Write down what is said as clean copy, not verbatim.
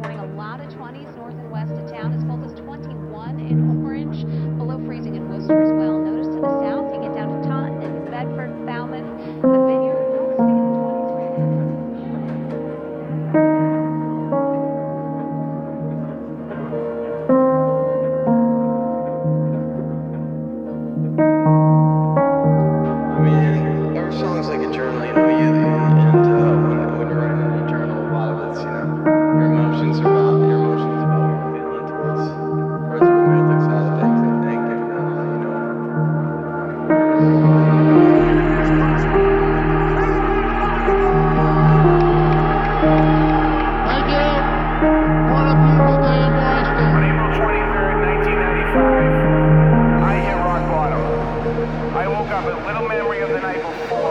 reporting a lot of 20s north and west of town, as cold as 21 in Orange, below freezing in Worcester as well. Notice to the south, you get down to Taunton and Bedford, Falmouth, the Vineyard, all sitting in the 20s right I mean, our song's like a journal, you know, when you're writing in a journal, a lot of it's, you know, your emotions about what you're feeling towards the romantic side of things, I think, and, you know. Thank you. One of you stay in Boston. On April 23rd, 1995, I hit rock bottom. I woke up with little memory of the night before.